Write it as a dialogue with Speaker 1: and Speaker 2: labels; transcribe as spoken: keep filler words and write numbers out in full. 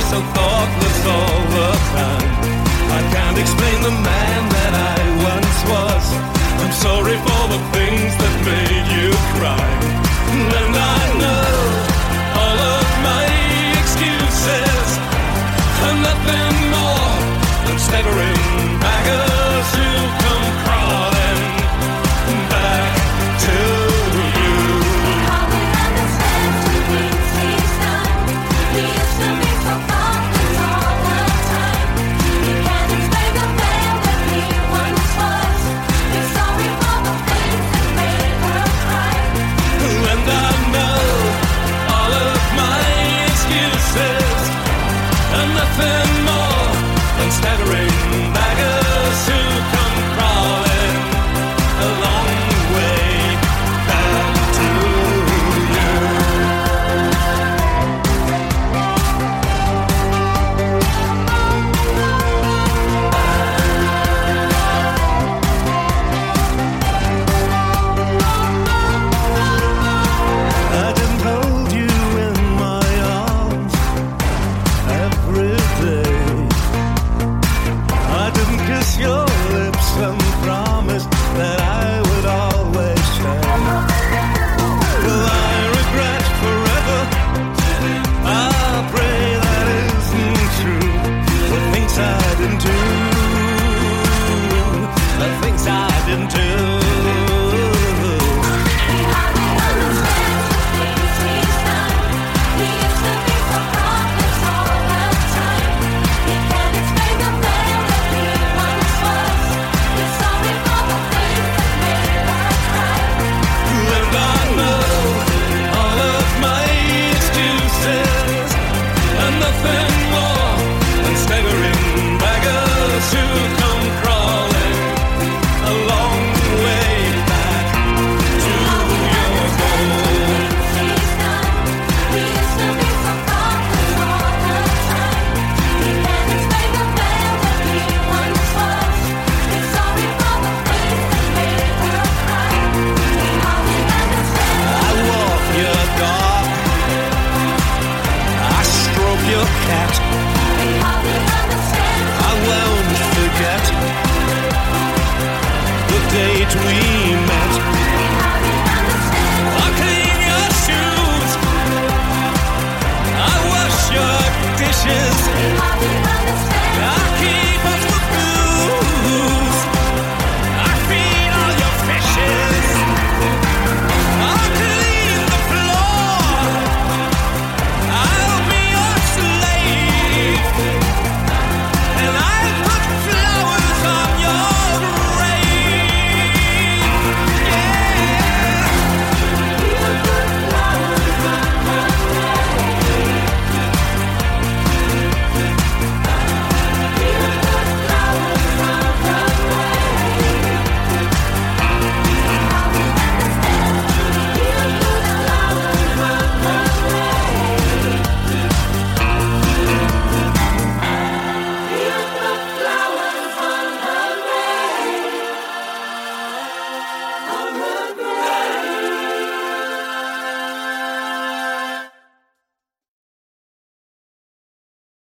Speaker 1: so thoughtless all the time. I can't explain the man that I once was. I'm sorry for the things that made you cry. And I know all of my excuses are nothing more than staggering beggars who come crawling back to you.
Speaker 2: How we understand two things each time. We used to be so thoughtless all the time. You can't explain the man that he once was. We're sorry for the things that made her cry.
Speaker 1: And I know all of my excuses are nothing more than staggering beggars who come crawling a long way back to you. I didn't hold you in my arms every day. I didn't kiss your lips and promise that I would always stay. Will I regret forever? I pray that isn't true. The things I didn't do, the things I didn't do.